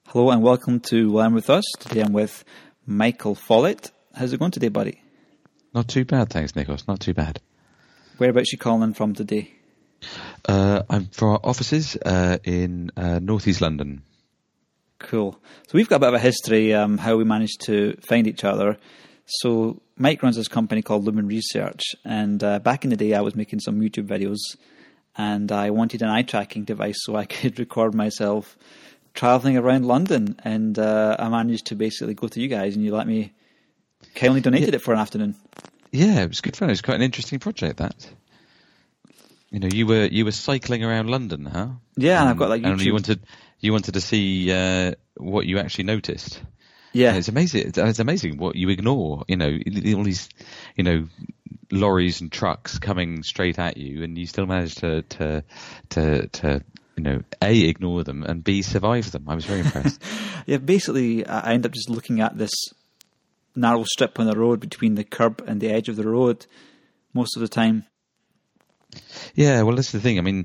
Hello and welcome to Learn With Us. Today I'm with Michael Follett. How's it going today, buddy? Not too bad, thanks, Nikos. Not too bad. Whereabouts you calling in from today? I'm from our offices in northeast London. Cool. So we've got a bit of a history, how we managed to find each other. So Mike runs this company called Lumen Research, and back in the day I was making some YouTube videos, and I wanted an eye tracking device so I could record myself travelling around London, and I managed to basically go to you guys, and you let me kindly donated it for an afternoon. Yeah, it was good fun. It was quite an interesting project, that. You know, you were cycling around London, huh? Yeah, and I've got like YouTube. And you wanted to see what you actually noticed. Yeah, and it's amazing. It's amazing what you ignore. You know, all these, lorries and trucks coming straight at you, and you still manage to A, ignore them, and B, survive them. I was very impressed. Yeah, basically, I end up just looking at this narrow strip on the road between the curb and the edge of the road most of the time. Yeah, well, that's the thing. I mean,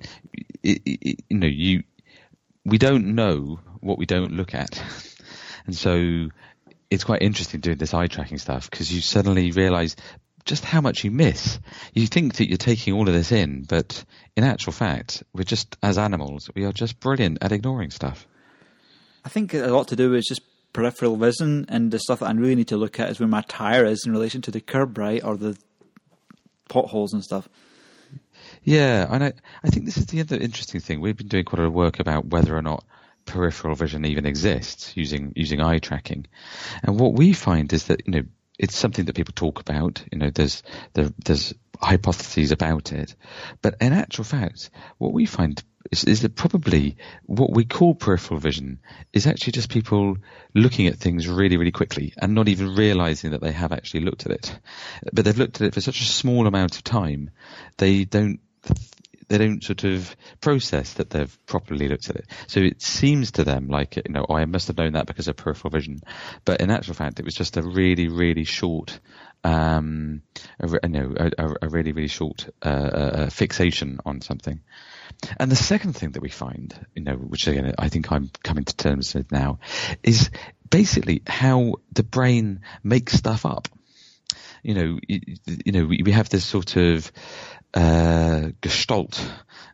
we don't know what we don't look at. And so it's quite interesting doing this eye tracking stuff, because you suddenly realise just how much you miss. You think that you're taking all of this in, but in actual fact, we're just, as animals, we are just brilliant at ignoring stuff. I think a lot to do with just peripheral vision, and the stuff that I really need to look at is where my tyre is in relation to the curb, right, or the potholes and stuff. Yeah, and I think this is the other interesting thing. We've been doing quite a lot of work about whether or not peripheral vision even exists using eye tracking. And what we find is that, it's something that people talk about. There's hypotheses about it, but in actual fact, what we find is that probably what we call peripheral vision is actually just people looking at things really, really quickly and not even realizing that they have actually looked at it. But they've looked at it for such a small amount of time, they don't sort of process that they've properly looked at it. So it seems to them like, I must have known that because of peripheral vision. But in actual fact, it was just a really, really short, a really, really short fixation on something. And the second thing that we find, which again I think I'm coming to terms with now, is basically how the brain makes stuff up. We have this sort of gestalt,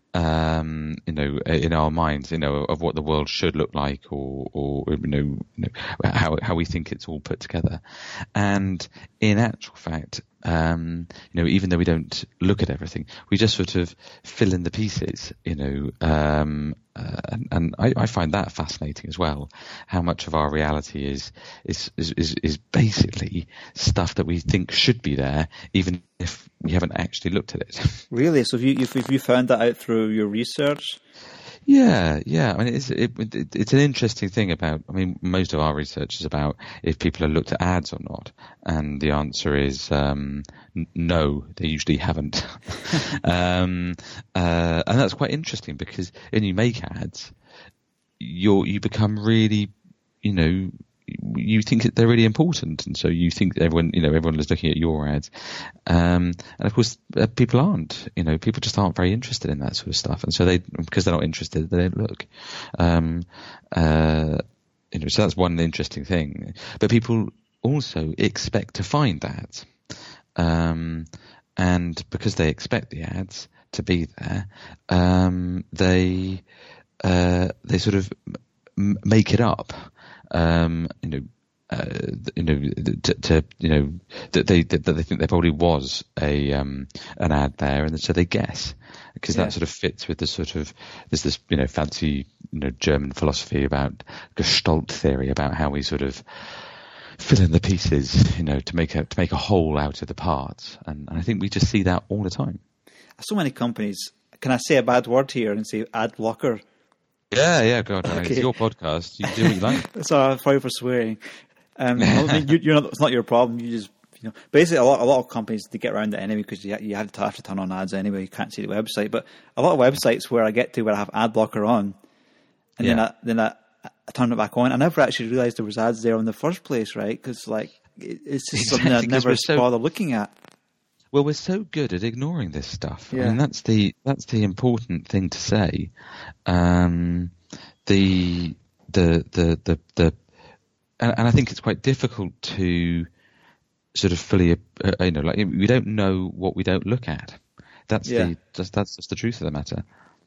in our minds, of what the world should look like, or how we think it's all put together. And in actual fact, even though we don't look at everything, we just sort of fill in the pieces, and I find that fascinating as well. How much of our reality is basically stuff that we think should be there, even if we haven't actually looked at it. Really? So if you found that out through your research? Yeah. I mean, it's an interesting thing about. I mean, most of our research is about if people have looked at ads or not, and the answer is no, they usually haven't. And that's quite interesting, because when you make ads, you become really, you think that they're really important, and so you think that everyone is looking at your ads, and of course people aren't. People just aren't very interested in that sort of stuff, and so because they're not interested, they don't look. So that's one interesting thing. But people also expect to find ads, and because they expect the ads to be there, they sort of make it up. That they think there probably was an ad there, and so they guess, because that sort of fits with the sort of this fancy German philosophy about Gestalt theory, about how we sort of fill in the pieces, to make a whole out of the parts, and I think we just see that all the time. So many companies. Can I say a bad word here and say ad blocker? Yeah, go on. Okay. It's your podcast. You do what you like. Sorry for swearing. You're not. It's not your problem. You just, basically a lot of companies, they get around it anyway, because you have to turn on ads anyway. You can't see the website. But a lot of websites where I get to where I have ad blocker on, and then I turn it back on. I never actually realised there was ads there in the first place, right? Because it's just something I never bother looking at. Well, we're so good at ignoring this stuff. Yeah. I mean, that's the important thing to say. and I think it's quite difficult to sort of fully, like we don't know what we don't look at. That's just the truth of the matter.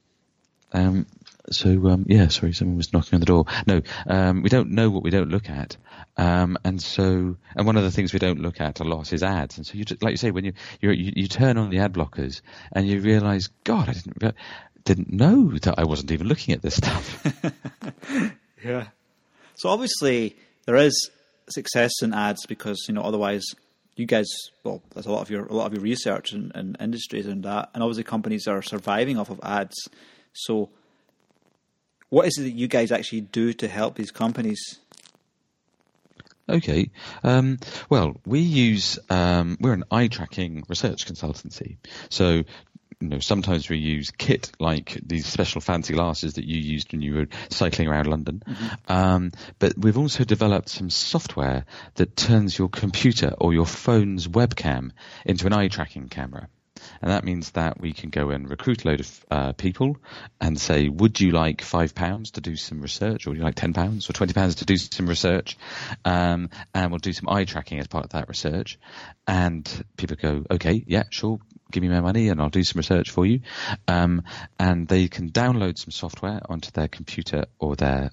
Sorry, someone was knocking on the door. No, we don't know what we don't look at. And one of the things we don't look at a lot is ads. And so like you say, when you turn on the ad blockers and you realize, God, I didn't know that I wasn't even looking at this stuff. Yeah. So obviously there is success in ads because, otherwise you guys, well, there's a lot of your research and industries and that, and obviously companies are surviving off of ads. So what is it that you guys actually do to help these companies? Okay. Well, we use, we're an eye tracking research consultancy. So, sometimes we use kit like these special fancy glasses that you used when you were cycling around London. Mm-hmm. But we've also developed some software that turns your computer or your phone's webcam into an eye tracking camera. And that means that we can go and recruit a load of people and say, would you like £5 to do some research, or would you like £10 or £20 to do some research? And we'll do some eye tracking as part of that research. And people go, okay, yeah, sure, give me my money and I'll do some research for you. And they can download some software onto their computer or their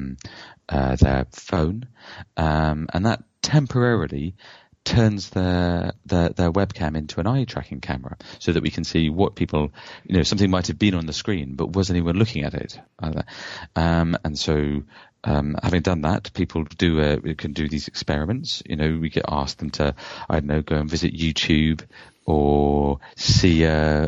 phone. And that temporarily turns their webcam into an eye tracking camera so that we can see what people, something might have been on the screen, but was anyone looking at it? And so, having done that, people can do these experiments. We get asked them to, I don't know, go and visit YouTube or see a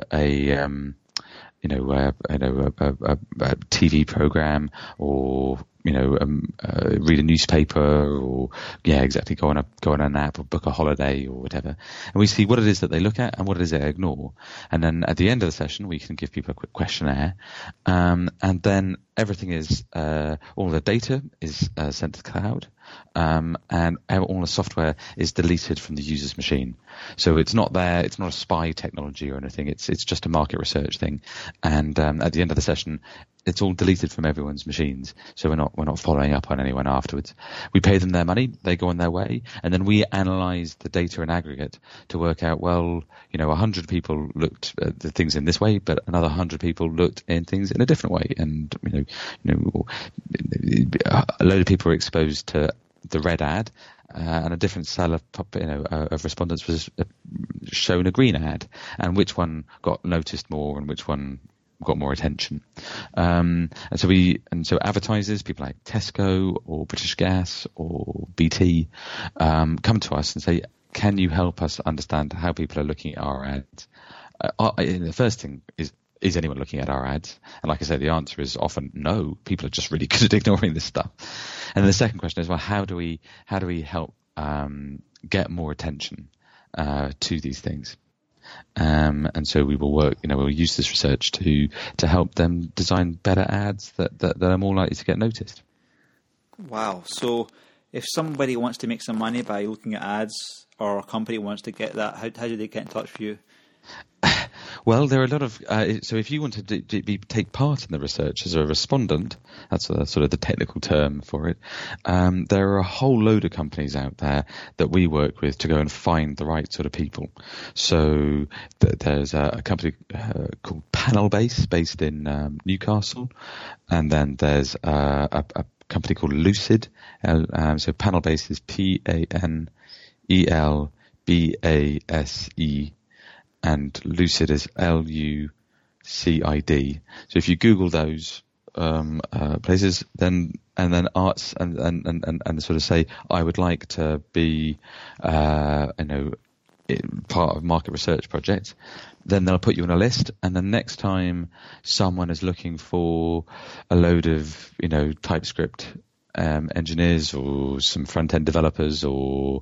TV program, or read a newspaper, or go on an app or book a holiday or whatever. And we see what it is that they look at and what it is they ignore. And then at the end of the session, we can give people a quick questionnaire. And then everything is, all the data is sent to the cloud. And all the software is deleted from the user's machine. So it's not there. It's not a spy technology or anything. It's just a market research thing. And at the end of the session, it's all deleted from everyone's machines. So we're not following up on anyone afterwards. We pay them their money. They go on their way. And then we analyze the data in aggregate to work out, 100 people looked at the things in this way, but another 100 people looked in things in a different way. And, a load of people were exposed to the red ad, and a different cell of respondents was shown a green ad, and which one got noticed more and which one got more attention. And so advertisers, people like Tesco or British Gas or BT, come to us and say, can you help us understand how people are looking at our ads? The first thing is anyone looking at our ads? And like I said, the answer is often no. People are just really good at ignoring this stuff. And then the second question is, well, how do we help get more attention to these things? And so we will work, we'll use this research to help them design better ads that are more likely to get noticed. Wow. So if somebody wants to make some money by looking at ads, or a company wants to get that, how do they get in touch with you? Well, there are a lot of so if you want to take part in the research as a respondent, that's sort of the technical term for it. There are a whole load of companies out there that we work with to go and find the right sort of people. So there's a company called Panelbase based in Newcastle, and then there's a company called Lucid. So Panelbase is PANELBASE. And Lucid is LUCID. So if you Google those places, then arts and sort of say, I would like to be part of market research project, then they'll put you on a list. And the next time someone is looking for a load of TypeScript engineers, or some front end developers, or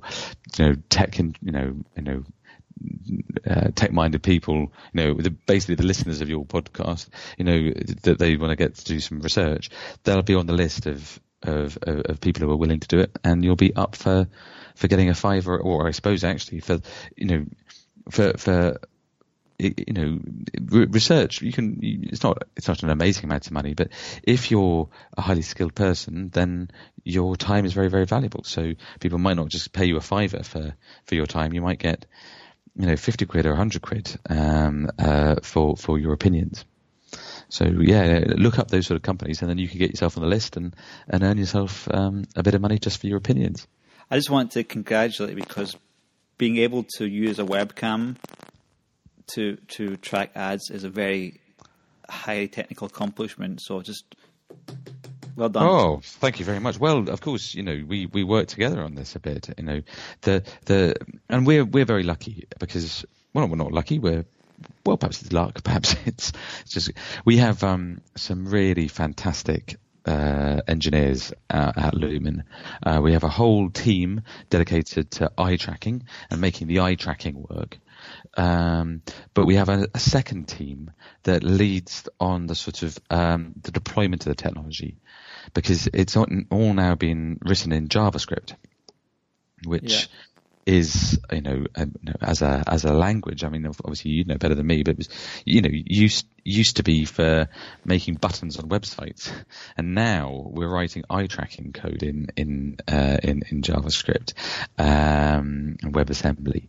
tech-minded people, basically the listeners of your podcast, that they want to get to do some research, they'll be on the list of people who are willing to do it, and you'll be up for getting a $5, or I suppose actually for research, it's not an amazing amount of money, but if you're a highly skilled person, then your time is very, very valuable. So people might not just pay you a fiver for your time. You might get, 50 quid or 100 quid, for your opinions. So yeah, look up those sort of companies, and then you can get yourself on the list and earn yourself a bit of money just for your opinions. I just want to congratulate you, because being able to use a webcam to track ads is a very highly technical accomplishment. So just well done. Oh, thank you very much. Well, of course, we work together on this a bit. And we're very lucky because, well, we're not lucky. Perhaps it's luck. Perhaps it's just we have some really fantastic engineers at Lumen. We have a whole team dedicated to eye tracking and making the eye tracking work. But we have a second team that leads on the sort of the deployment of the technology, because it's all now been written in JavaScript, which is, as a language. I mean, obviously you know better than me, but it was, used to be for making buttons on websites, and now we're writing eye tracking code in JavaScript, and WebAssembly,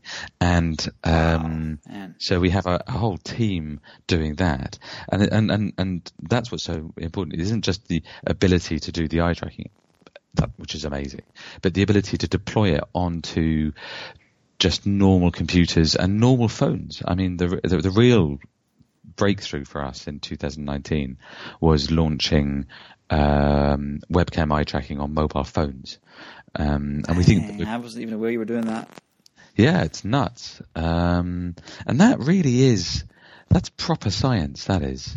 and so we have a whole team doing that, and that's what's so important. It isn't just the ability to do the eye tracking, which is amazing, but the ability to deploy it onto just normal computers and normal phones. I mean, the real breakthrough for us in 2019 was launching webcam eye tracking on mobile phones, and we think that I wasn't even aware you were doing that. Yeah, it's nuts, and that really that's proper science. That is.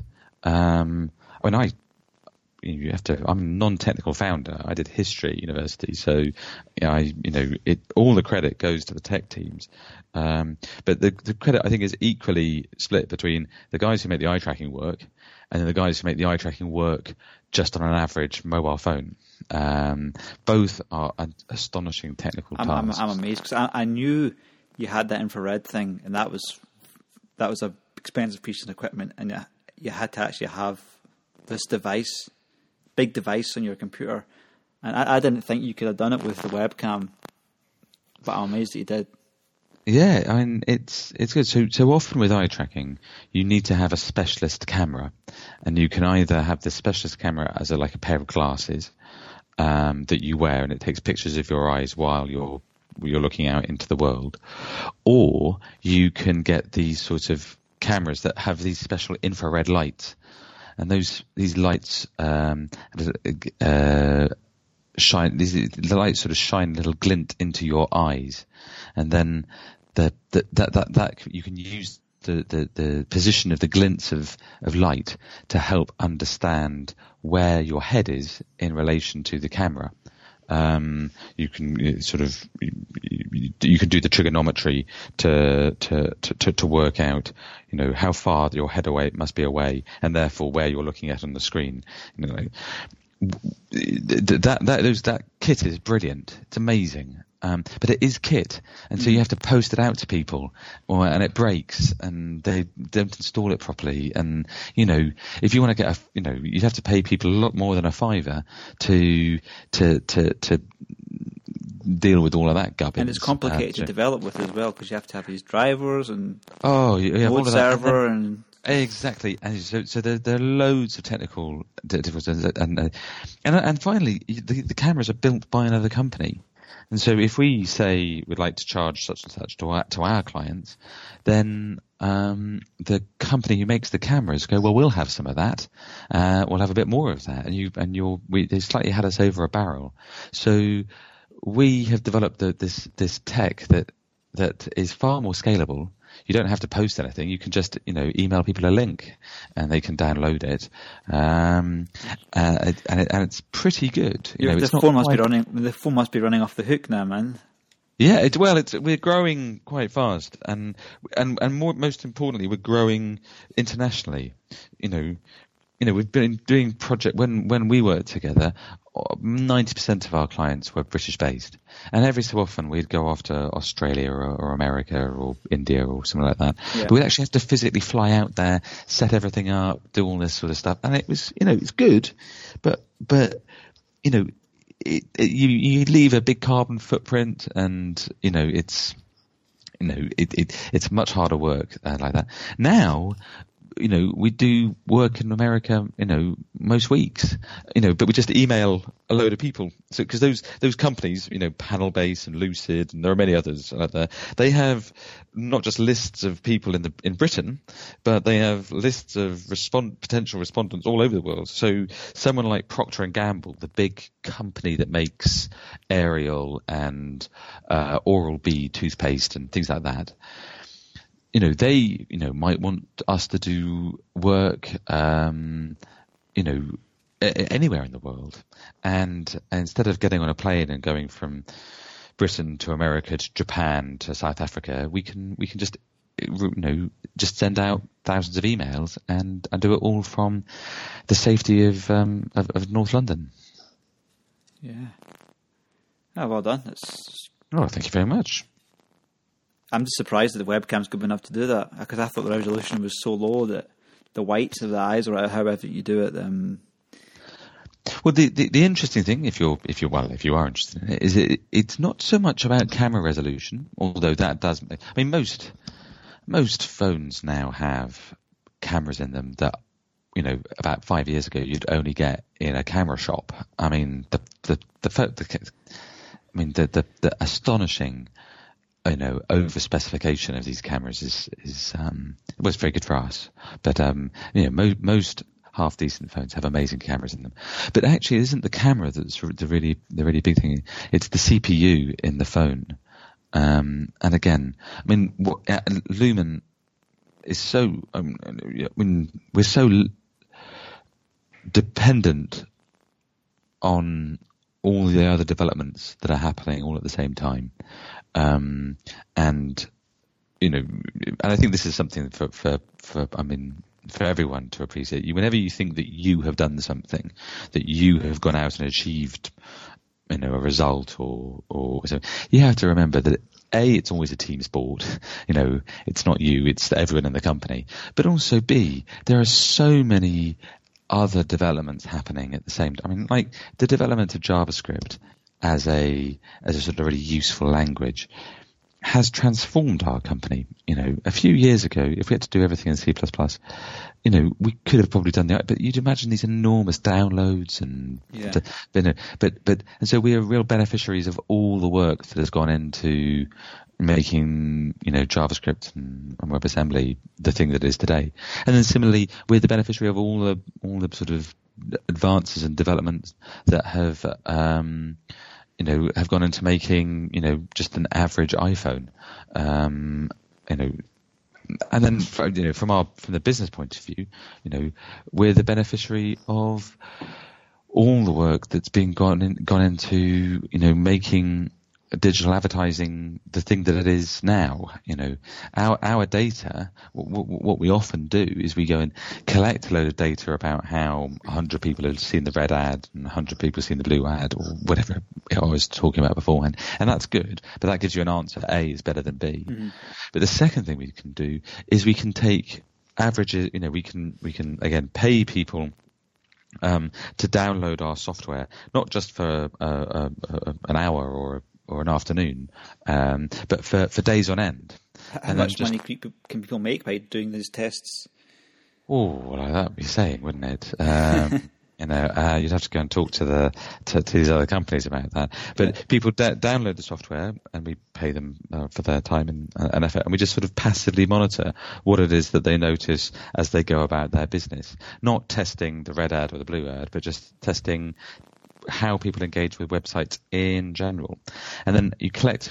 I'm a non-technical founder. I did history at university, so all the credit goes to the tech teams. But the credit, I think, is equally split between the guys who make the eye tracking work and then the guys who make the eye tracking work just on an average mobile phone. Both are astonishing technical tasks. I'm amazed, because I knew you had that infrared thing, and that was a expensive piece of equipment, and you had to actually have this big device on your computer, and I didn't think you could have done it with the webcam, but I'm amazed that you did. Yeah, I mean, it's good. So often with eye tracking, you need to have a specialist camera, and you can either have the specialist camera as a pair of glasses that you wear, and it takes pictures of your eyes while you're looking out into the world, or you can get these sort of cameras that have these special infrared lights. And these lights shine. The lights sort of shine a little glint into your eyes, and then that you can use the position of the glints of light to help understand where your head is in relation to the camera. You can you can do the trigonometry to work out, how far your head must be away, and therefore where you're looking at on the screen. That kit is brilliant. It's amazing. But it is kit, and so you have to post it out to people, and it breaks, and they don't install it properly. And if you want to get you'd have to pay people a lot more than a fiver to deal with all of that gubbins. And it's complicated to develop with as well, because you have to have these drivers and load server and. Exactly, and so there are loads of technical difficulties, and finally the cameras are built by another company. And so if we say we'd like to charge such and such to our clients, then the company who makes the cameras go, well, we'll have some of that. We'll have a bit more of that. They slightly had us over a barrel. So we have developed this tech that is far more scalable. You don't have to post anything. You can just, email people a link and they can download it. And it's pretty good. The phone must be running off the hook now, man. Yeah, we're growing quite fast, and most importantly, we're growing internationally. we've been doing project when we worked together. 90% of our clients were British based, and every so often we'd go off to Australia or America or India or something like that. Yeah. But we'd actually have to physically fly out there, set everything up, do all this sort of stuff, and it was, it's good, but you leave a big carbon footprint, and it's much harder work like that. Now, we do work in America, most weeks, but we just email a load of people. So, because those companies, Panelbase and Lucid, and there are many others out there, they have not just lists of people in Britain, but they have lists of potential respondents all over the world. So someone like Procter and Gamble, the big company that makes Ariel and Oral-B toothpaste and things like that, they, might want us to do work, anywhere in the world. And instead of getting on a plane and going from Britain to America to Japan to South Africa, we can just, just send out thousands of emails and do it all from the safety of North London. Yeah. Oh, well done. Oh, thank you very much. I'm just surprised that the webcam's good enough to do that, because I thought the resolution was so low that the whites of the eyes, or however you do it. Well, the interesting thing, if you are interested in it, is it's not so much about camera resolution, although that does. I mean, most phones now have cameras in them that, about 5 years ago you'd only get in a camera shop. I mean, the astonishing, over specification of these cameras is very good for us. But most half decent phones have amazing cameras in them. But actually, it isn't the camera that's the really big thing. It's the CPU in the phone. And again, Lumen is so. We're so dependent on all the other developments that are happening all at the same time. And I think this is something for everyone to appreciate. Whenever you think that you have done something, that you have gone out and achieved, a result or something, you have to remember that it's always a team sport. It's not you, it's everyone in the company. But also B, there are so many other developments happening at the same time. Like the development of JavaScript as a sort of really useful language has transformed our company. A few years ago, if we had to do everything in C++, we could have probably done that, but you'd imagine these enormous downloads and, and so we are real beneficiaries of all the work that has gone into making, JavaScript and WebAssembly the thing that it is today. And then similarly, we're the beneficiary of all the sort of advances and developments that have, have gone into making, just an average iPhone. And then, from the business point of view, we're the beneficiary of all the work that's been gone into, making digital advertising the thing that it is now. Our data, what we often do is we go and collect a load of data about how 100 people have seen the red ad and 100 people have seen the blue ad, or whatever I was talking about beforehand, and that's good, but that gives you an answer. A is better than B. Mm-hmm. But the second thing we can do is we can take averages. We can again pay people to download our software, not just for an hour or an afternoon, but for days on end. How much money can people make by doing these tests? Oh, well, that would be saying, wouldn't it? You'd have to go and talk to these other companies about that. But people download the software, and we pay them for their time and effort, and we just sort of passively monitor what it is that they notice as they go about their business. Not testing the red ad or the blue ad, but just testing how people engage with websites in general. And then you collect,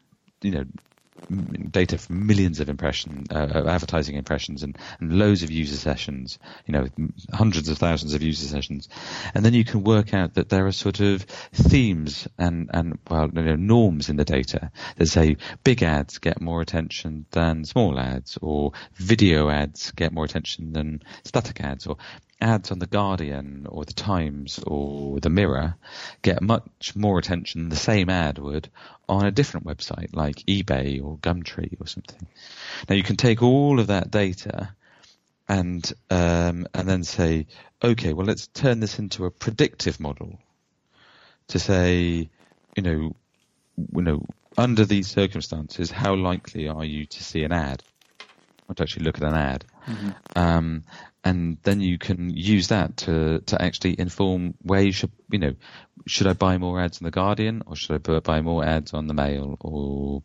data from millions of advertising impressions and loads of user sessions, hundreds of thousands of user sessions. And then you can work out that there are sort of themes and norms in the data that say big ads get more attention than small ads, or video ads get more attention than static ads, ads on The Guardian or The Times or The Mirror get much more attention than the same ad would on a different website like eBay or Gumtree or something. Now you can take all of that data and then say, okay, well, let's turn this into a predictive model to say, you know, under these circumstances, how likely are you to see an ad or to actually look at an ad? Mm-hmm. And then you can use that to actually inform where you should, should I buy more ads on The Guardian, or should I buy more ads on the Mail, or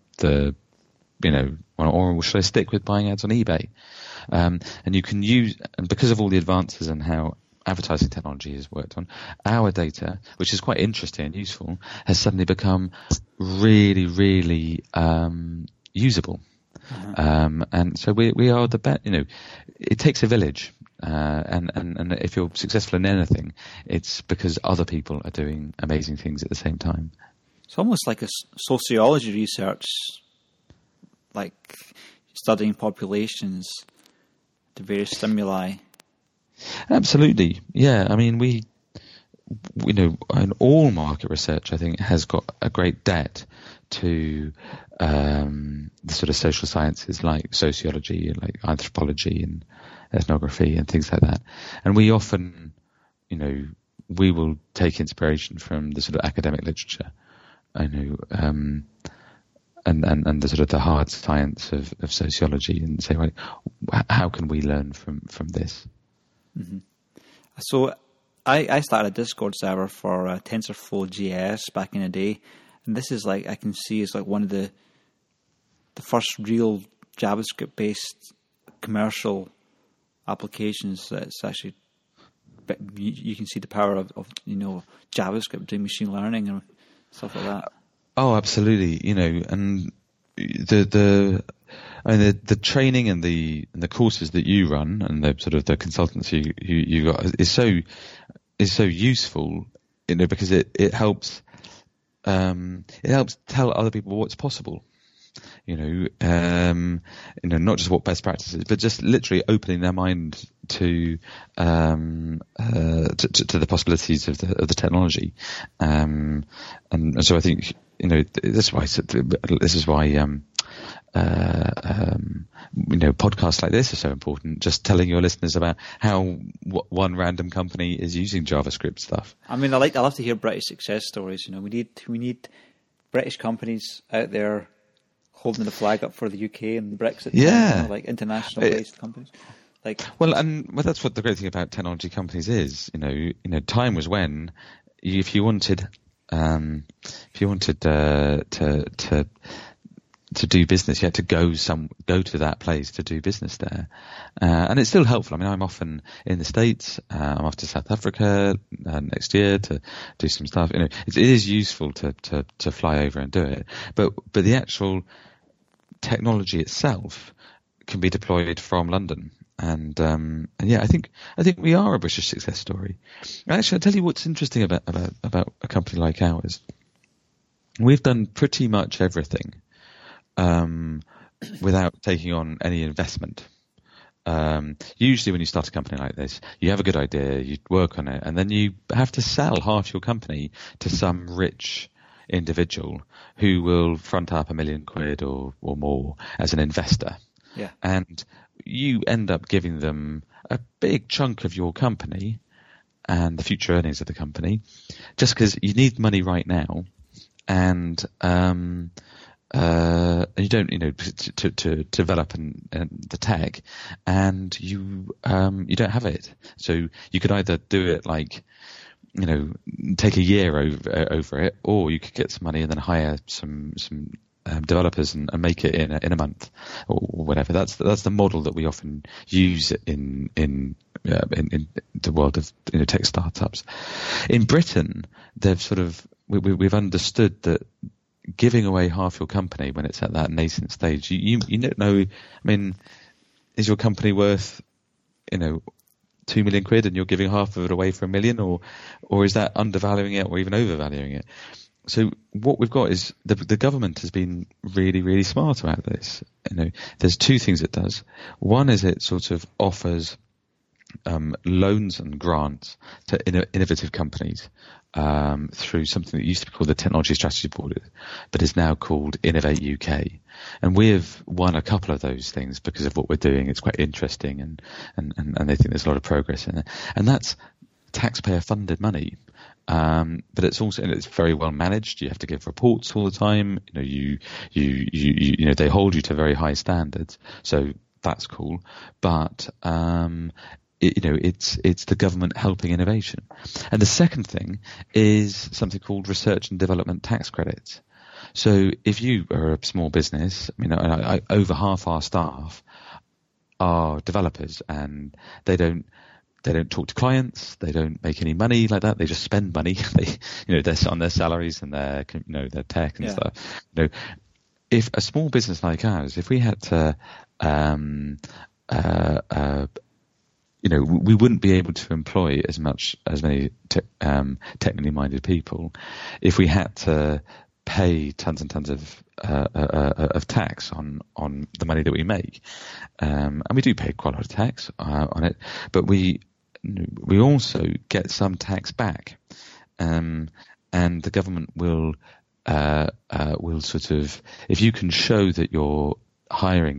or should I stick with buying ads on eBay? And you can use, and because of all the advances in how advertising technology has worked on, our data, which is quite interesting and useful, has suddenly become really, really usable. Uh-huh. And so we are the best. It takes a village, and if you're successful in anything, it's because other people are doing amazing things at the same time. It's almost like a sociology research, like studying populations, the various stimuli. Absolutely, yeah. I mean, we and all market research, I think, has got a great debt to the sort of social sciences like sociology and like anthropology and ethnography and things like that. And we often, we will take inspiration from the sort of academic literature, and the sort of the hard science of sociology, and say, right, how can we learn from this? Mm-hmm. So I started a Discord server for TensorFlow JS back in the day, and this is like, I can see is like one of the first real JavaScript based commercial applications that's actually, you can see the power of JavaScript doing machine learning and stuff like that. Oh, absolutely. And the training and the courses that you run and the sort of the consultancy you got is so useful, because it helps tell other people what's possible. Not just what best practices, but just literally opening their mind to the possibilities of the technology. And so I think, this is why podcasts like this are so important. Just telling your listeners about how one random company is using JavaScript stuff. I mean, I love to hear British success stories. We need British companies out there holding the flag up for the UK and Brexit. Yeah, like international based companies. Well, that's what the great thing about technology companies is. Time was when, if you wanted to do business, you had to go to that place to do business there, and it's still helpful. I mean, I'm often in the States. I'm off to South Africa next year to do some stuff. It is useful to fly over and do it, but the actual technology itself can be deployed from London. And yeah, I think we are a British success story. Actually, I'll tell you what's interesting about a company like ours. We've done pretty much everything without taking on any investment. Usually when you start a company like this, you have a good idea, you work on it, and then you have to sell half your company to some rich individual who will front up £1 million or more as an investor. Yeah. And you end up giving them a big chunk of your company and the future earnings of the company just because you need money right now, and you don't, to develop the tech, and you don't have it. So you could either do it like, take a year over it, or you could get some money and then hire some developers and make it in a month or whatever. That's the model that we often use in the world of tech startups. In Britain, we've understood that giving away half your company when it's at that nascent stage, you don't know. I mean, is your company worth £2 million and you're giving half of it away for £1 million, or is that undervaluing it or even overvaluing it? So what we've got is the government has been really, really smart about this. There's two things it does. One is it sort of offers loans and grants to innovative companies through something that used to be called the Technology Strategy Board, but is now called Innovate UK. And we have won a couple of those things because of what we're doing. It's quite interesting, and they think there's a lot of progress in it. And that's taxpayer-funded money. But it's also, and it's very well managed. You have to give reports all the time. You know, they hold you to very high standards. So that's cool. But, it's the government helping innovation. And the second thing is something called research and development tax credits. So if you are a small business, I mean, over half our staff are developers, and they don't talk to clients. They don't make any money like that. They just spend money. They're on their salaries and their tech and stuff. If a small business like ours, if we had to, we wouldn't be able to employ as many technically minded people if we had to pay tons and tons of tax on the money that we make, and we do pay quite a lot of tax on it, but we also get some tax back, and the government will sort of, if you can show that you're hiring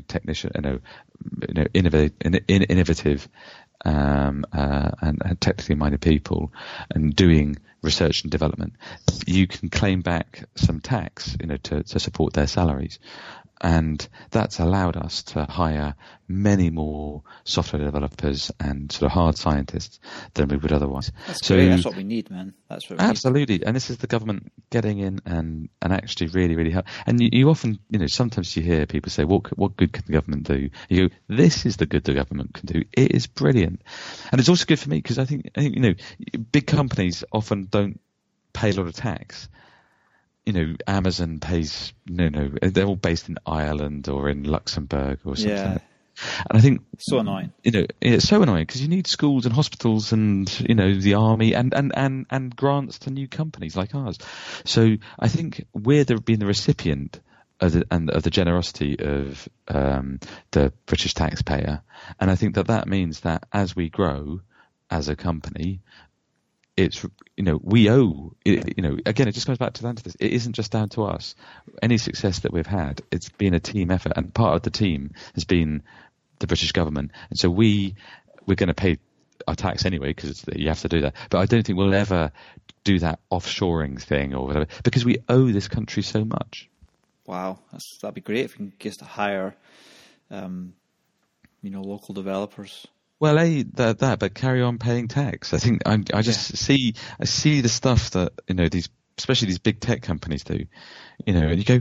innovative and technically minded people and doing research and development, you can claim back some tax, to support their salaries. And that's allowed us to hire many more software developers and sort of hard scientists than we would otherwise. That's great. That's what we need, man. That's what we absolutely need. And this is the government getting in and actually really, really help. And you often, sometimes you hear people say, what good can the government do? You go, this is the good the government can do. It is brilliant. And it's also good for me because I think, big companies often don't pay a lot of tax. Amazon pays, they're all based in Ireland or in Luxembourg or something. Yeah. And I think so annoying. It's so annoying because you need schools and hospitals and the army and grants to new companies like ours. So I think we're being the recipient of the generosity of the British taxpayer, and I think that means that as we grow as a company, it's, we owe, again, it just comes back to this. It isn't just down to us. Any success that we've had, it's been a team effort, and part of the team has been the British government. And so we're going to pay our tax anyway, because you have to do that. But I don't think we'll ever do that offshoring thing or whatever, because we owe this country so much. Wow. That'd be great if we can just hire, local developers. Well, but carry on paying tax. I think I see the stuff that especially these big tech companies do, and you go,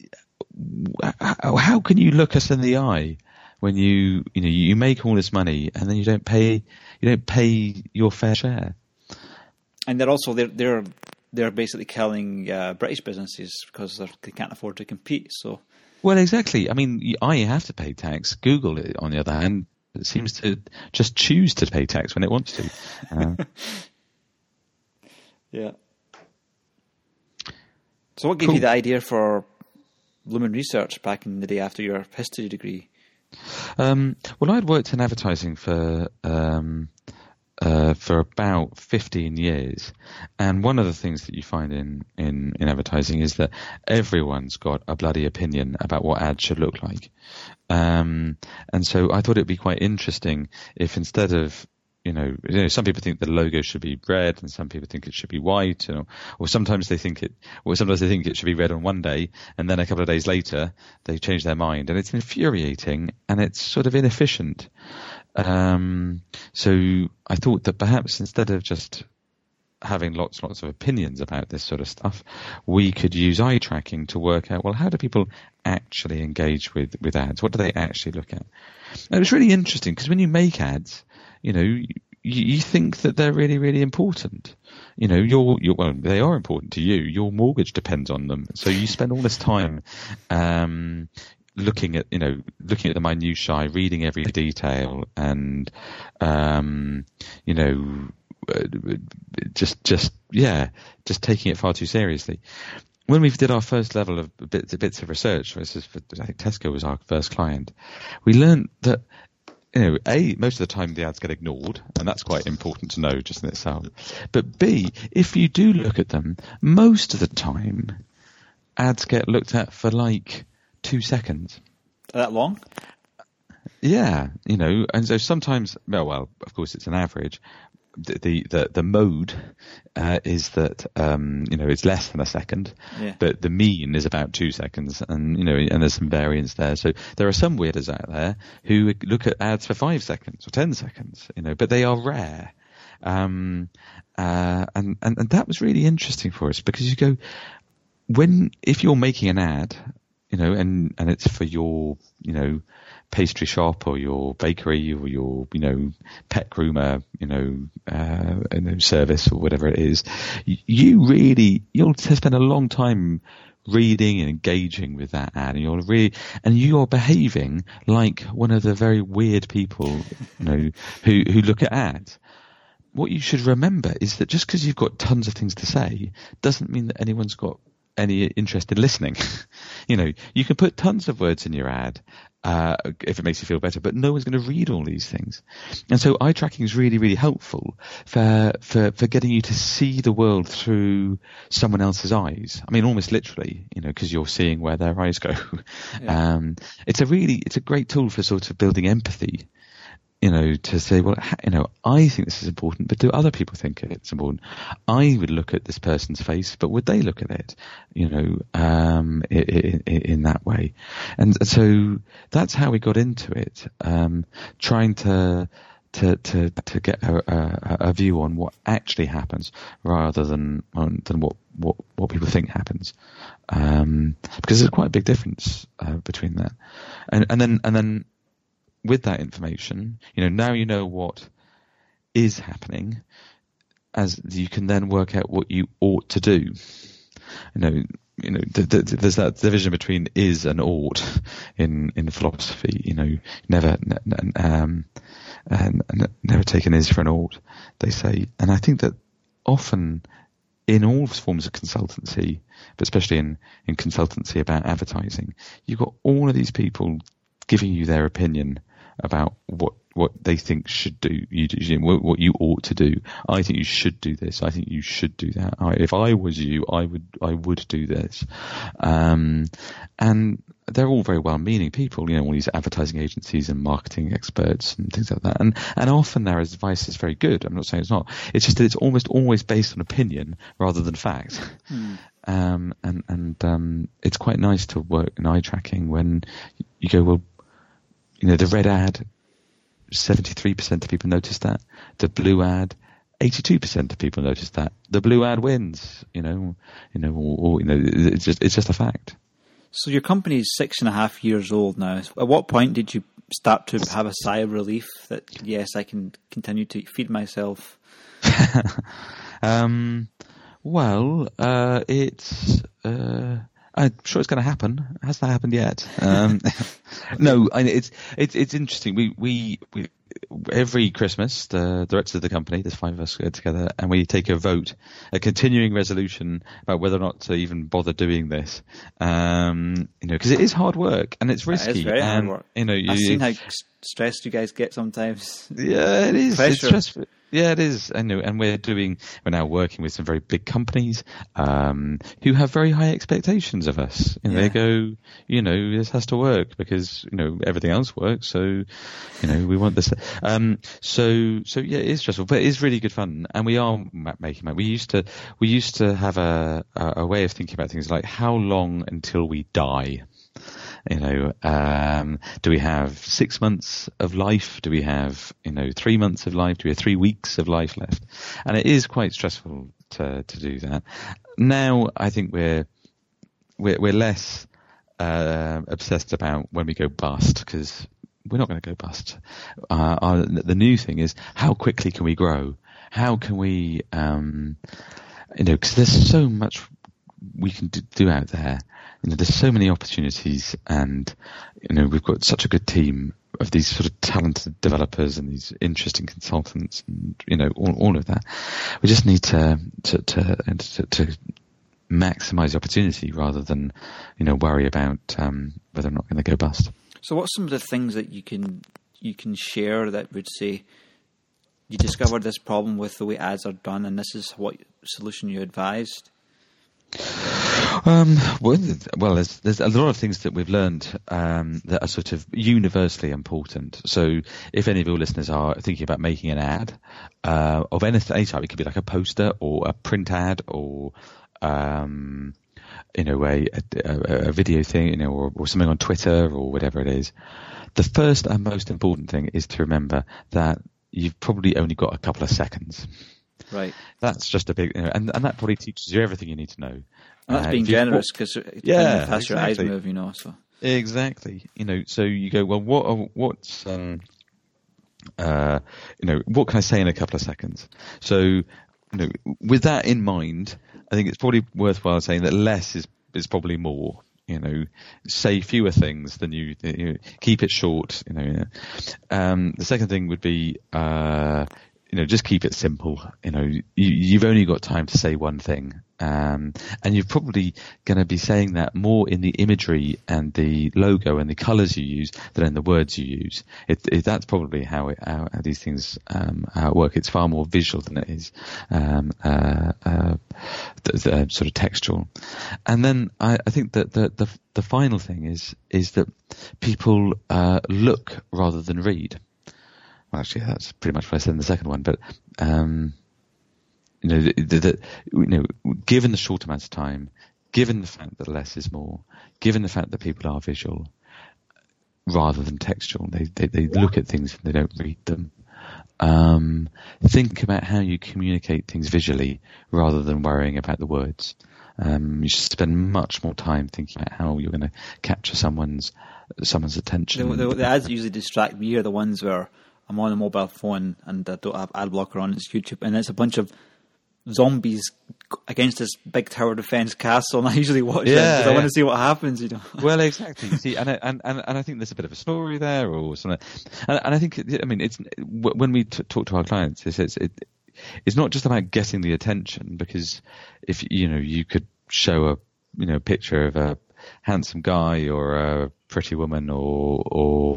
how can you look us in the eye when you make all this money and then you don't pay your fair share? And they're also they're basically killing British businesses because they can't afford to compete. So, well, exactly. I mean, I have to pay tax. Google, on the other hand, it seems to just choose to pay tax when it wants to. Yeah. So what gave you the idea for Lumen Research back in the day after your history degree? Well, I'd worked in advertising for about 15 years. And one of the things that you find in advertising is that everyone's got a bloody opinion about what ads should look like. And so I thought it'd be quite interesting if instead of, some people think the logo should be red and some people think it should be white, or sometimes they think it should be red on one day and then a couple of days later they change their mind, and it's infuriating and it's sort of inefficient. So I thought that perhaps instead of just having lots of opinions about this sort of stuff, we could use eye tracking to work out, well, how do people actually engage with ads? What do they actually look at? And it was really interesting because when you make ads, you think that they're really, really important. Well, they are important to you. Your mortgage depends on them. So you spend all this time, looking at the minutiae, reading every detail, and just taking it far too seriously. When we did our first level of bits of research, I think Tesco was our first client, we learned that most of the time the ads get ignored, and that's quite important to know just in itself. But B, if you do look at them, most of the time ads get looked at for like 2 seconds. That long? Yeah, and so sometimes, well, of course it's an average. The mode is that it's less than a second, but the mean is about 2 seconds, and and there's some variance there. So there are some weirdos out there who look at ads for 5 seconds or 10 seconds, but they are rare. And that was really interesting for us, because you go, if you're making an ad, and it's for your pastry shop or your bakery or your pet groomer service or whatever it is, you'll spend a long time reading and engaging with that ad, and you're behaving like one of the very weird people who look at ads. What you should remember is that just because you've got tons of things to say doesn't mean that anyone's got any interest in listening. You can put tons of words in your ad if it makes you feel better, but no one's going to read all these things. And so eye tracking is really, really helpful for getting you to see the world through someone else's eyes. I mean, almost literally, because you're seeing where their eyes go. Yeah. It's a great tool for sort of building empathy. To say, well, I think this is important, but do other people think it's important? I would look at this person's face, but would they look at it, in that way? And so that's how we got into it, trying to get a view on what actually happens rather than what people think happens. Because there's quite a big difference, between that. And then, with that information, now you know what is happening, as you can then work out what you ought to do. There's that division between is and ought in philosophy. Never take an is for an ought, they say. And I think that often in all forms of consultancy, but especially in consultancy about advertising, you've got all of these people giving you their opinion about what they think should do. What you ought to do. I think you should do this. I think you should do that. If I was you, I would do this. And they're all very well-meaning people, all these advertising agencies and marketing experts and things like that. And often their advice is very good. I'm not saying it's not. It's just that it's almost always based on opinion rather than fact. And it's quite nice to work in eye tracking when you go, well, the red ad, 73% of people notice that. The blue ad, 82% of people notice that. The blue ad wins. It's just a fact. So your company is 6.5 years old now. At what point did you start to have a sigh of relief that yes, I can continue to feed myself? I'm sure it's going to happen. It hasn't happened yet. No, it's interesting. We every Christmas, the directors of the company, there's 5 of us, get together and we take a vote, a continuing resolution about whether or not to even bother doing this. Because it is hard work and it's risky. It is very hard work. I've seen how stressed you guys get sometimes. Yeah, it is. Pressure. It's stressful. Yeah, it is. And we're now working with some very big companies, who have very high expectations of us. They go, this has to work because, everything else works. So, we want this. So yeah, it is stressful, but it is really good fun. And we are making money. We used to have a way of thinking about things like how long until we die? Do we have 6 months of life? Do we have, 3 months of life? Do we have 3 weeks of life left? And it is quite stressful to do that. Now, I think we're less, obsessed about when we go bust, because we're not going to go bust. The new thing is how quickly can we grow? How can we, because there's so much we can do out there. There's so many opportunities, and we've got such a good team of these sort of talented developers and these interesting consultants, and all of that. We just need to maximise the opportunity rather than worry about whether or not going to go bust. So, what's some of the things that you can you can share that would say you discovered this problem with the way ads are done, and this is what solution you advised? Well, there's a lot of things that we've learned that are sort of universally important. So if any of your listeners are thinking about making an ad of any type, it could be like a poster or a print ad or a video thing, or something on Twitter or whatever it is. The first and most important thing is to remember that you've probably only got a couple of seconds. Right. That's just a big, and that probably teaches you everything you need to know. And that's being generous, because how fast your eyes move, So exactly, So you go, well, what's what can I say in a couple of seconds? So, with that in mind, I think it's probably worthwhile saying that less is probably more. Say fewer things than you keep it short. The second thing would be, just keep it simple. You've only got time to say one thing. And you're probably going to be saying that more in the imagery and the logo and the colors you use than in the words you use. That's probably how these things work. It's far more visual than it is sort of textual. And then I think that the final thing is that people look rather than read. Well, actually, that's pretty much what I said in the second one. But given the short amount of time, given the fact that less is more, given the fact that people are visual rather than textual, they look at things and they don't read them. Think about how you communicate things visually rather than worrying about the words. You should spend much more time thinking about how you're going to capture someone's attention. The ads that usually distract me are the ones where I'm on a mobile phone and I don't have ad blocker on. It's YouTube, and it's a bunch of zombies against this big tower defense castle, and I usually watch it because I want to see what happens. Well, exactly. You see, and I think there's a bit of a story there, or something. And I think, it's when we talk to our clients, it's not just about getting the attention, because if you could show a picture of a handsome guy or a pretty woman, or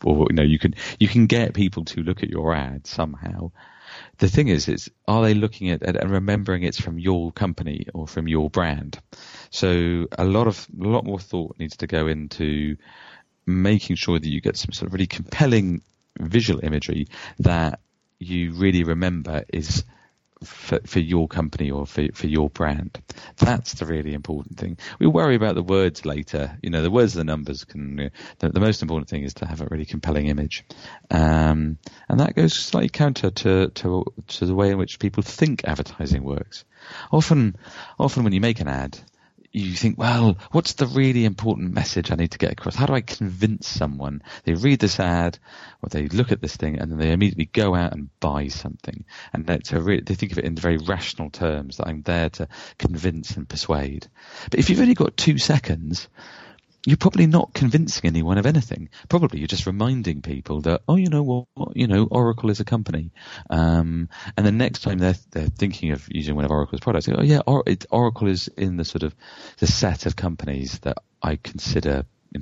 you can get people to look at your ad somehow. The thing is are they looking at and remembering it's from your company or from your brand? So a lot more thought needs to go into making sure that you get some sort of really compelling visual imagery that you really remember is for your company or for your brand. That's the really important thing. We worry about the words later. The words and the numbers can. The most important thing is to have a really compelling image, and that goes slightly counter to the way in which people think advertising works. Often when you make an ad, you think, well, what's the really important message I need to get across? How do I convince someone? They read this ad or they look at this thing and then they immediately go out and buy something. And they think of it in very rational terms, that I'm there to convince and persuade. But if you've only got 2 seconds, you're probably not convincing anyone of anything. Probably you're just reminding people that, Oracle is a company. And the next time they're thinking of using one of Oracle's products, they go, Oracle is in the sort of the set of companies that I consider,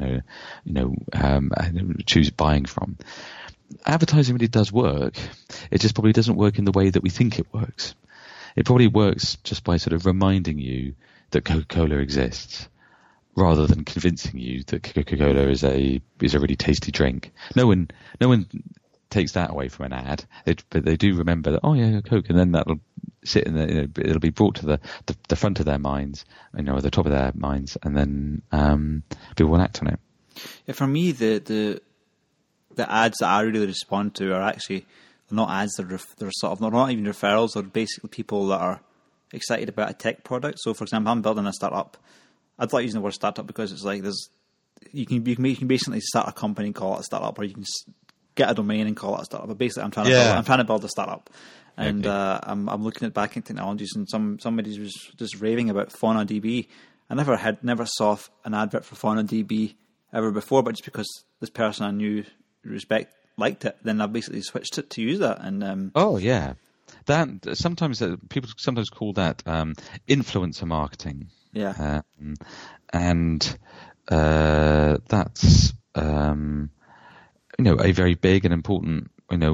choose buying from. Advertising really does work. It just probably doesn't work in the way that we think it works. It probably works just by sort of reminding you that Coca-Cola exists, rather than convincing you that Coca-Cola is a really tasty drink. No one takes that away from an ad, but they do remember that, Coke, and then that'll sit in it'll be brought to the front of their minds, or the top of their minds, and then people will act on it. Yeah, for me, the ads that I really respond to are actually not ads. They're sort of not even referrals. They're basically people that are excited about a tech product. So, for example, I'm building a startup. I'd like using the word startup because it's like you can basically start a company and call it a startup, or you can get a domain and call it a startup. But basically, I'm trying to build a startup, and I'm looking at backing technologies, and somebody was just raving about FaunaDB. I never saw an advert for FaunaDB ever before, but just because this person I knew liked it, then I basically switched it to use that. And that sometimes people call that influencer marketing. Yeah, and that's a very big and important,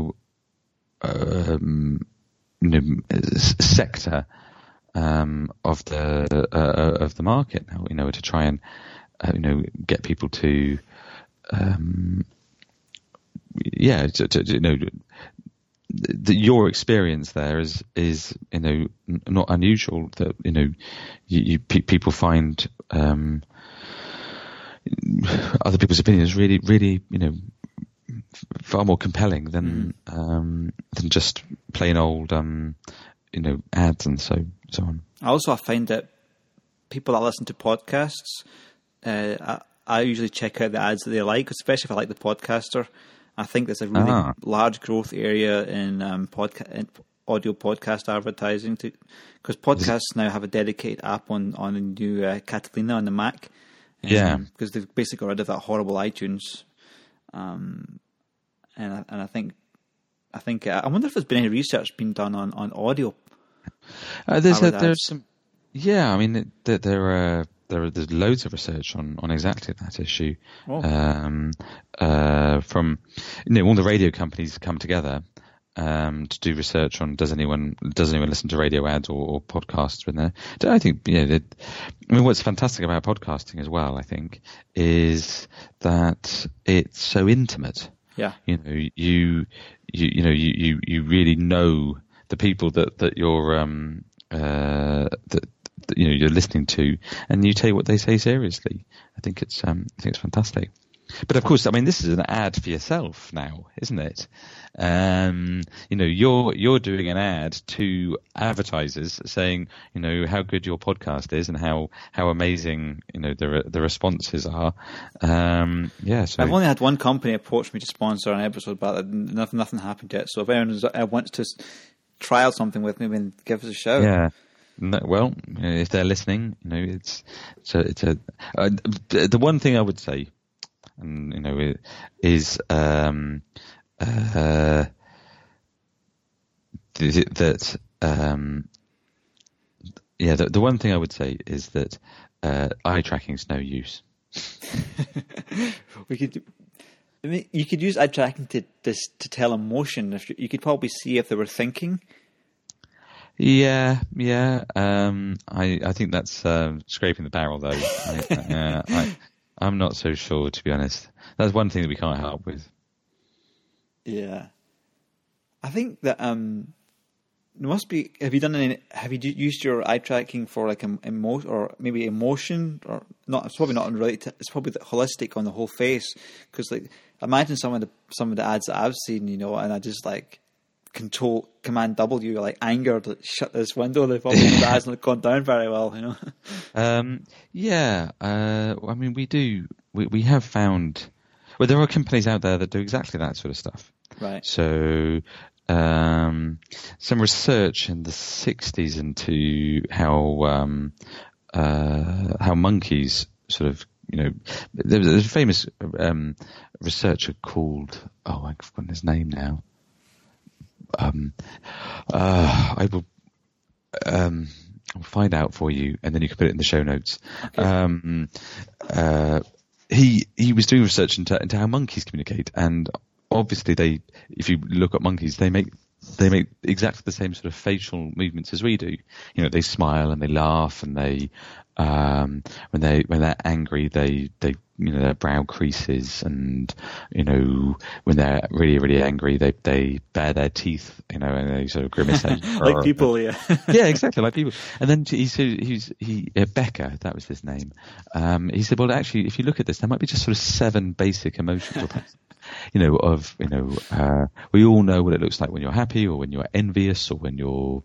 sector of the market now, to try and get people to your experience there is not unusual, that people find other people's opinions really far more compelling than just plain old ads and so on. I find that people that listen to podcasts, I usually check out the ads that they like, especially if I like the podcaster. I think there's a really large growth area in audio podcast advertising, because podcasts now have a dedicated app on the new Catalina on the Mac. Because they've basically got rid of that horrible iTunes. And I think I wonder if there's been any research being done on audio. There's some. Yeah, I mean there's loads of research on exactly that issue. From all the radio companies come together to do research on does anyone listen to radio ads or podcasts in there. I think what's fantastic about podcasting as well, I think, is that it's so intimate. Yeah. You really know the people that you're you're listening to, and you take what they say seriously. I think it's fantastic. But of course, I mean, this is an ad for yourself now, isn't it? You're doing an ad to advertisers saying, how good your podcast is and how amazing, the responses are. So I've only had one company approach me to sponsor an episode, but nothing happened yet. So if anyone wants to trial something with me, then give us a shout. Yeah. No, well, if they're listening, it's the one thing I would say, and is that the one thing I would say is that eye tracking is no use. You could use eye tracking to tell emotion. If you could probably see if they were thinking. Yeah. I think that's scraping the barrel, though. I'm not so sure, to be honest. That's one thing that we can't help with. Yeah, I think that there must be. Have you used your eye tracking for like emotion, or maybe emotion, or not? It's probably not unrelated. It's probably holistic on the whole face. Because imagine some of the ads that I've seen, and I just Command W, like anger, to shut this window. The ads not gone down very well, I mean, we have found. Well, there are companies out there that do exactly that sort of stuff. Right. So, some research in the 60s into how monkeys sort of, there's a famous researcher called, I've forgotten his name now. I will I'll find out for you, and then you can put it in the show notes. Okay. He was doing research into how monkeys communicate, and obviously if you look at monkeys, they make exactly the same sort of facial movements as we do. They smile and they laugh, and they when they're angry, they their brow creases, and when they're really, really angry, they bare their teeth, and they sort of grimace like people. Yeah. Yeah, exactly, like people. And then Becker, that was his name. He said, well, actually, if you look at this, there might be just sort of 7 basic emotions. We all know what it looks like when you're happy, or when you're envious, or when you're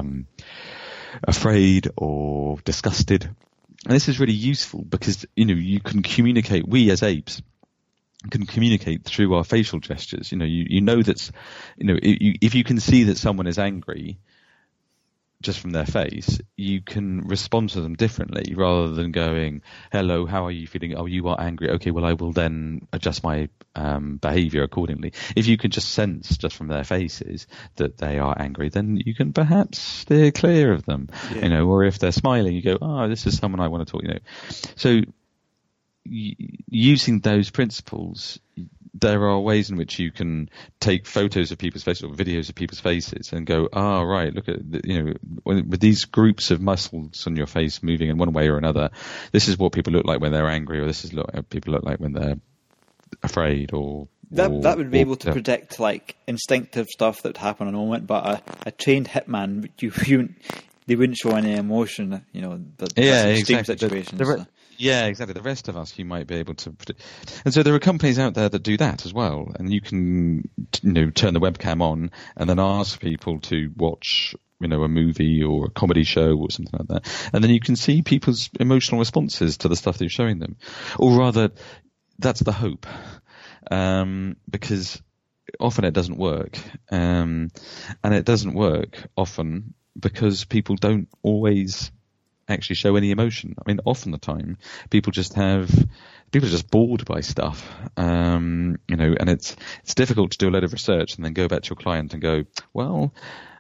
afraid or disgusted. And this is really useful because, you can communicate, we as apes can communicate through our facial gestures. You know that's, if you can see that someone is angry just from their face, you can respond to them differently rather than going, hello, how are you feeling? Oh, you are angry. Okay, well, I will then adjust my behavior accordingly. If you can just sense just from their faces that they are angry, then you can perhaps steer clear of them, or if they're smiling, you go, oh, this is someone I want to talk, So using those principles, there are ways in which you can take photos of people's faces or videos of people's faces and go, right, look at, with these groups of muscles on your face moving in one way or another, this is what people look like when they're angry, or this is what people look like when they're afraid, or that would be able to predict like instinctive stuff that would happen in a moment, but a trained hitman, they wouldn't show any emotion, extreme situations. Yeah, exactly. The rest of us, you might be able to predict. And so there are companies out there that do that as well. And you can, turn the webcam on and then ask people to watch, a movie or a comedy show or something like that. And then you can see people's emotional responses to the stuff that you're showing them. Or rather, that's the hope. Because often it doesn't work. And it doesn't work often because people don't always actually show any emotion. I mean, often the time, people are just bored by stuff, and it's difficult to do a load of research and then go back to your client and go, well,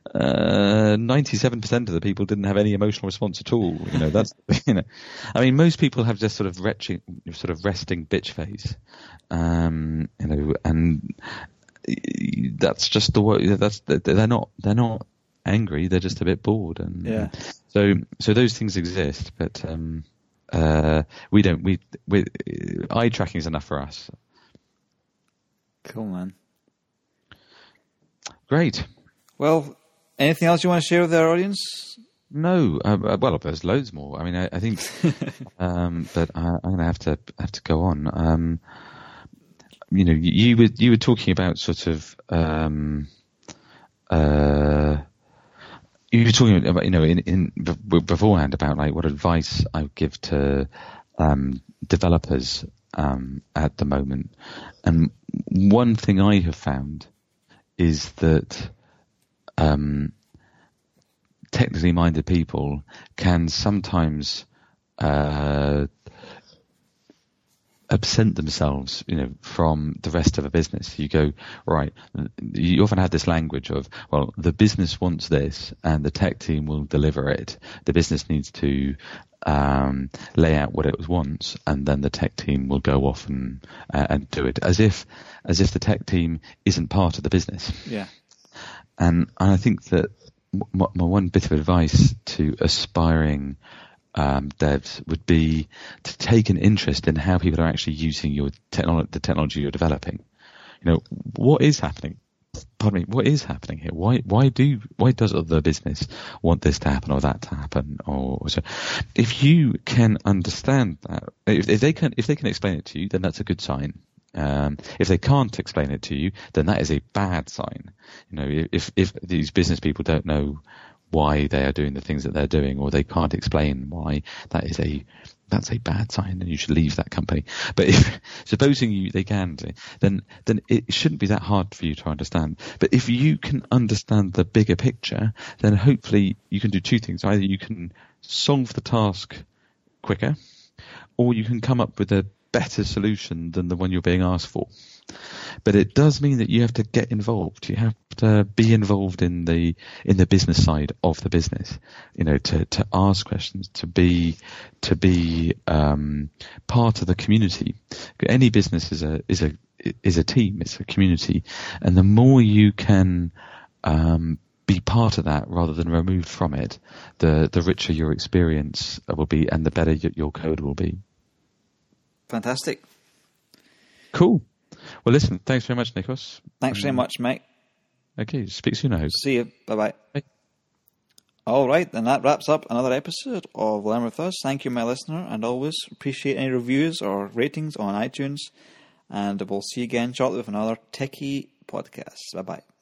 97% of the people didn't have any emotional response at all. That's, I mean, most people have just sort of resting bitch face, and that's just the way. They're not angry, they're just a bit bored, and so those things exist, but we don't. Eye tracking is enough for us. Cool, man. Great. Well, anything else you want to share with our audience? No. Well, there's loads more. I mean, I think, but I'm going to have to go on. You were talking about sort of. You were talking about, in beforehand about like what advice I would give to developers at the moment, and one thing I have found is that technically minded people can sometimes absent themselves, from the rest of a business. You go, right, you often have this language of, well, the business wants this and the tech team will deliver it. The business needs to lay out what it wants, and then the tech team will go off and do it, as if the tech team isn't part of the business. Yeah. And I think that my one bit of advice to aspiring devs would be to take an interest in how people are actually using the technology you're developing. What is happening? Pardon me. What is happening here? Why does the business want this to happen or that to happen? Or so, if you can understand that, if they can explain it to you, then that's a good sign. If they can't explain it to you, then that is a bad sign. If these business people don't know why they are doing the things that they're doing, or they can't explain why, that's a bad sign, and you should leave that company. But if supposing they can, then it shouldn't be that hard for you to understand. But if you can understand the bigger picture, then hopefully you can do two things. Either you can solve the task quicker, or you can come up with a better solution than the one you're being asked for. But it does mean that you have to get involved. You have to be involved in the business side of the business. To ask questions, to be part of the community. Any business is a team. It's a community, and the more you can be part of that rather than removed from it, the richer your experience will be, and the better your code will be. Fantastic. Cool. Well, listen, thanks very much, Nikos. Thanks very much, mate. Okay, speak soon, I hope. See you. Bye-bye. Bye. All right, and that wraps up another episode of Learn With Us. Thank you, my listener, and always appreciate any reviews or ratings on iTunes. And we'll see you again shortly with another techie podcast. Bye-bye.